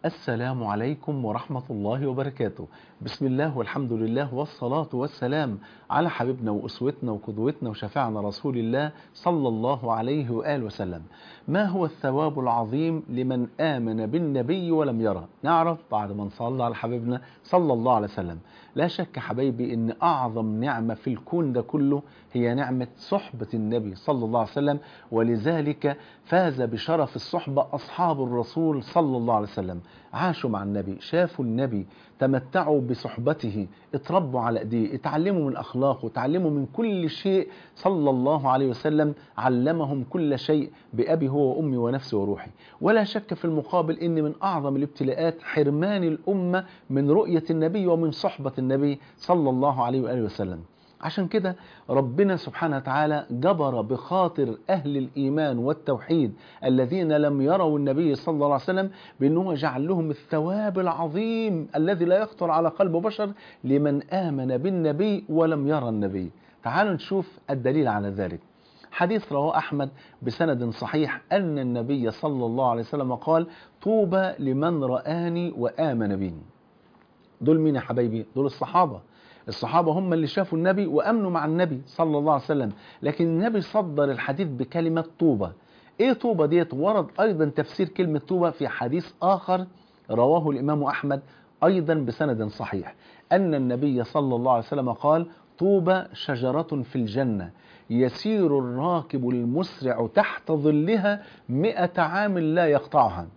السلام عليكم ورحمة الله وبركاته. بسم الله والحمد لله والصلاة والسلام على حبيبنا وأسوتنا وقدوتنا وشفيعنا رسول الله صلى الله عليه وآله وسلم. ما هو الثواب العظيم لمن آمن بالنبي ولم يره؟ نعرف بعد ما نصلى على حبيبنا صلى الله عليه وسلم. لا شك حبايبي إن أعظم نعمة في الكون ده كله هي نعمة صحبة النبي صلى الله عليه وسلم، ولذلك فاز بشرف الصحبة أصحاب الرسول صلى الله عليه وسلم. عاشوا مع النبي، شافوا النبي، تمتعوا بصحبته، اتربوا على ايديه، اتعلموا من اخلاقه، اتعلموا من كل شيء صلى الله عليه وسلم، علمهم كل شيء بأبي هو وأمي ونفسي وروحي. ولا شك في المقابل ان من اعظم الابتلاءات حرمان الامة من رؤية النبي ومن صحبة النبي صلى الله عليه وآله وسلم. عشان كده ربنا سبحانه وتعالى جبر بخاطر أهل الإيمان والتوحيد الذين لم يروا النبي صلى الله عليه وسلم بأنه جعل لهم الثواب العظيم الذي لا يخطر على قلب بشر لمن آمن بالنبي ولم يرى النبي. تعالوا نشوف الدليل على ذلك. حديث رواه أحمد بسند صحيح أن النبي صلى الله عليه وسلم قال: طوبى لمن رآني وآمن بي. دول مين يا حبايبي؟ دول الصحابة. الصحابة هم اللي شافوا النبي وأمنوا مع النبي صلى الله عليه وسلم، لكن النبي صدر الحديث بكلمة طوبى. ايه طوبى ديت؟ ورد أيضا تفسير كلمة طوبى في حديث آخر رواه الإمام أحمد أيضا بسند صحيح أن النبي صلى الله عليه وسلم قال: طوبى شجرة في الجنة يسير الراكب المسرع تحت ظلها 100 عام لا يقطعها،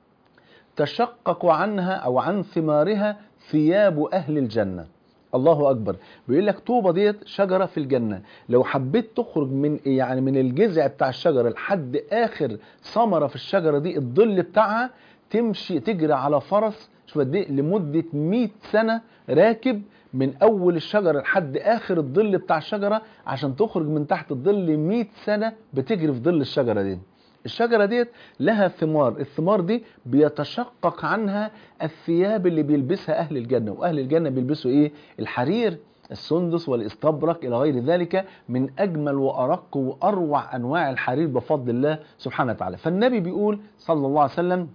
تشقق عنها أو عن ثمارها ثياب أهل الجنة. الله أكبر. بيقول لك طوبة ديت شجرة في الجنة، لو حبيت تخرج من الجذع بتاع الشجرة لحد آخر ثمرة في الشجرة دي الظل بتاعها، تمشي تجري على فرس، شوف قد ايه، لمدة 100 سنة راكب من أول الشجرة لحد آخر الظل بتاع الشجرة عشان تخرج من تحت الظل 100 سنة بتجري في ظل الشجرة دي. الشجرة ديت لها ثمار، الثمار دي بيتشقق عنها الثياب اللي بيلبسها أهل الجنة، وأهل الجنة بيلبسوا إيه؟ الحرير، السندس والاستبرق إلى غير ذلك من أجمل وأرق وأروع أنواع الحرير بفضل الله سبحانه وتعالى. فالنبي بيقول صلى الله عليه وسلم: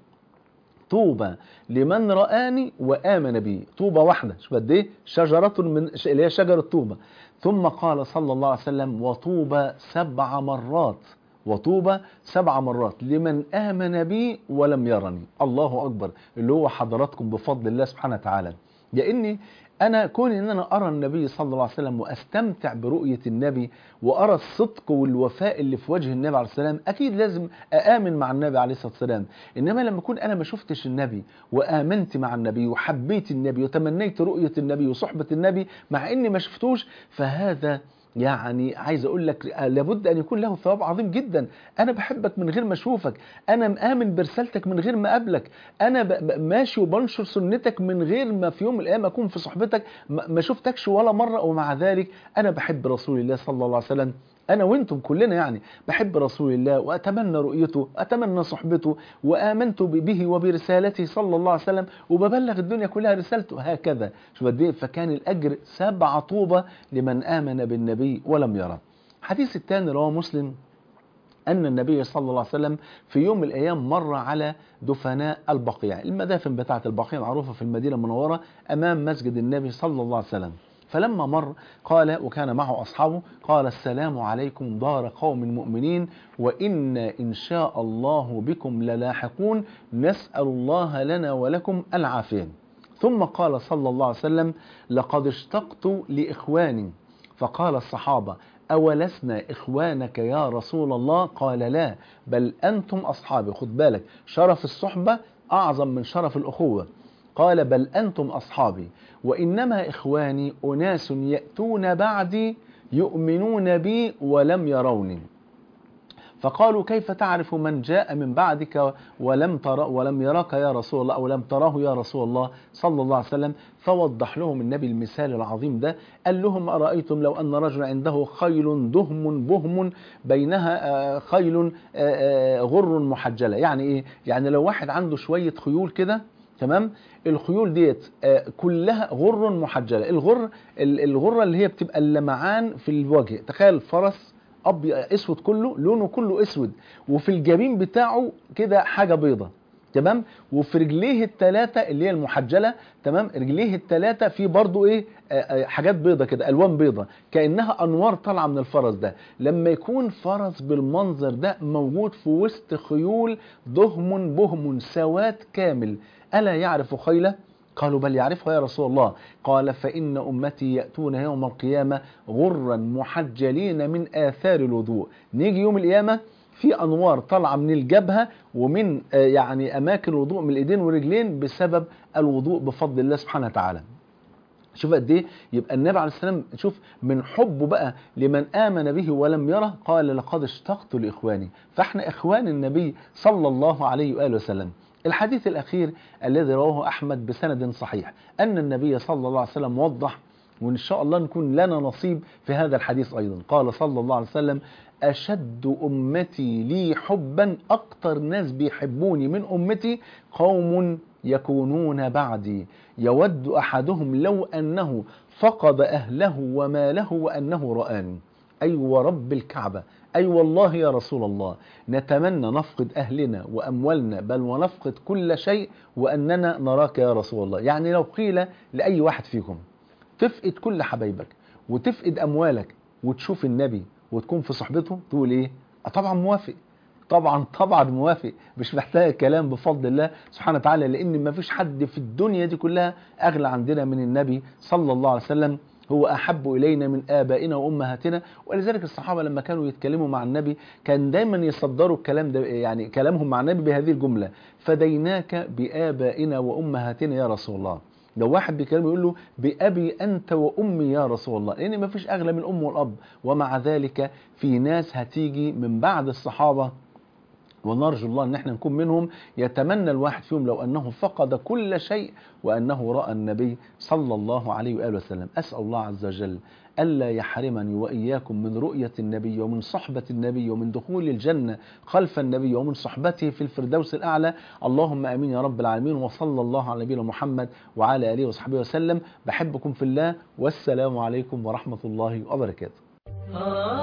طوبى لمن رآني وآمن بي. طوبى واحدة، شوف قد إيه، شجرة من اللي هي شجرة طوبى. ثم قال صلى الله عليه وسلم: وطوبى 7 مرات، وطوبى 7 مرات لمن آمن بي ولم يرني. الله أكبر، اللي هو حضراتكم بفضل الله سبحانه وتعالى. لأني أنا كوني أن أنا أرى النبي صلى الله عليه وسلم وأستمتع برؤية النبي وأرى الصدق والوفاء اللي في وجه النبي عليه السلام، أكيد لازم أآمن مع النبي عليه الصلاة والسلام. إنما لما أكون أنا ما شفتش النبي وآمنت مع النبي وحبيت النبي وتمنيت رؤية النبي وصحبة النبي مع إني ما شفتوش، فهذا يعني عايز اقول لك لابد ان يكون له ثواب عظيم جدا. انا بحبك من غير ما اشوفك، انا مآمن برسالتك من غير ما اقابلك، انا ماشي وبنشر سنتك من غير ما في يوم من الايام اكون في صحبتك ما شفتكش ولا مره، ومع ذلك انا بحب رسول الله صلى الله عليه وسلم. انا وانتم كلنا يعني بحب رسول الله واتمنى رؤيته، اتمنى صحبته، وامنت به وبرسالته صلى الله عليه وسلم، وببلغ الدنيا كلها رسالته هكذا. شوف قد ايه. فكان الاجر 7 طوبى لمن امن بالنبي ولم يره. الحديث الثاني رواه مسلم أن النبي صلى الله عليه وسلم في يوم من الأيام مر على دفناء البقيع، المدافن بتاعة البقيع معروفة في المدينة المنورة أمام مسجد النبي صلى الله عليه وسلم. فلما مر قال، وكان معه أصحابه، قال: السلام عليكم دار قوم مؤمنين وإنا إن شاء الله بكم للاحقون، نسأل الله لنا ولكم العافية. ثم قال صلى الله عليه وسلم: لقد اشتقت لإخواني. فقال الصحابة: أولسنا إخوانك يا رسول الله؟ قال: لا، بل أنتم أصحابي. خد بالك، شرف الصحبة أعظم من شرف الأخوة. قال: بل أنتم أصحابي، وإنما إخواني أناس يأتون بعدي يؤمنون بي ولم يروني. فقالوا: كيف تعرف من جاء من بعدك ولم يراك يا رسول الله، أو لم تراه يا رسول الله صلى الله عليه وسلم؟ فوضح لهم النبي المثال العظيم ده. قال لهم: أرأيتم لو أن رجل عنده خيل دهم بهم بينها خيل غر محجلة. يعني إيه؟ يعني لو واحد عنده شوية خيول كده، تمام، الخيول ديت كلها غر محجلة. الغرة اللي هي بتبقى اللمعان في الوجه. تخيل فرس ابيض اسود، كله لونه كله اسود، وفي الجبين بتاعه كده حاجه بيضه، تمام. وفي رجليه الثلاثه اللي هي المحجله، تمام، رجليه الثلاثه في برضو ايه حاجات بيضه كده، الوان بيضه كانها انوار طالعه من الفرس ده. لما يكون فرس بالمنظر ده موجود في وسط خيول دهم بهم سواد كامل، الا يعرف خيله؟ قالوا بل يعرفها يا رسول الله. قال فإن أمتي يأتون يوم القيامة غرا محجلين من آثار الوضوء. نيجي يوم القيامة في أنوار طالعة من الجبهة ومن يعني أماكن الوضوء من الإيدين والرجلين بسبب الوضوء بفضل الله سبحانه وتعالى. شوف قد ايه يبقى النبي عليه السلام، شوف من حبه بقى لمن آمن به ولم يره، قال لقد اشتقت لإخواني. فاحنا إخوان النبي صلى الله عليه وآله وسلم. الحديث الأخير الذي رواه أحمد بسند صحيح أن النبي صلى الله عليه وسلم وضح، وإن شاء الله نكون لنا نصيب في هذا الحديث أيضا. قال صلى الله عليه وسلم أشد أمتي لي حبا، أكتر ناس بيحبوني من أمتي قوم يكونون بعدي يود أحدهم لو أنه فقد أهله وماله وأنه رآني. أي ورب الكعبة، أي والله يا رسول الله نتمنى نفقد أهلنا وأموالنا بل ونفقد كل شيء وأننا نراك يا رسول الله. يعني لو قيل لأي واحد فيكم تفقد كل حبايبك وتفقد أموالك وتشوف النبي وتكون في صحبته، تقول إيه؟ طبعا موافق، طبعا موافق، مش محتاج كلام بفضل الله سبحانه وتعالى، لأن ما فيش حد في الدنيا دي كلها أغلى عندنا من النبي صلى الله عليه وسلم. هو أحب إلينا من آبائنا وأمهاتنا. ولذلك الصحابة لما كانوا يتكلموا مع النبي كان دايما يصدروا الكلام ده، يعني كلامهم مع النبي بهذه الجملة: فديناك بآبائنا وأمهاتنا يا رسول الله. لو واحد بيكلمه يقول له بأبي أنت وأمي يا رسول الله، لأن ما فيش أغلى من الأم والأب. ومع ذلك في ناس هتيجي من بعد الصحابة ونرجو الله أن احنا نكون منهم، يتمنى الواحد فيهم لو أنه فقد كل شيء وأنه رأى النبي صلى الله عليه وآله وسلم. أسأل الله عز وجل ألا يحرمني وإياكم من رؤية النبي ومن صحبة النبي ومن دخول الجنة خلف النبي ومن صحبته في الفردوس الأعلى. اللهم آمين يا رب العالمين. وصلى الله على نبينا محمد وعلى آله وصحبه وسلم. بحبكم في الله، والسلام عليكم ورحمة الله وبركاته.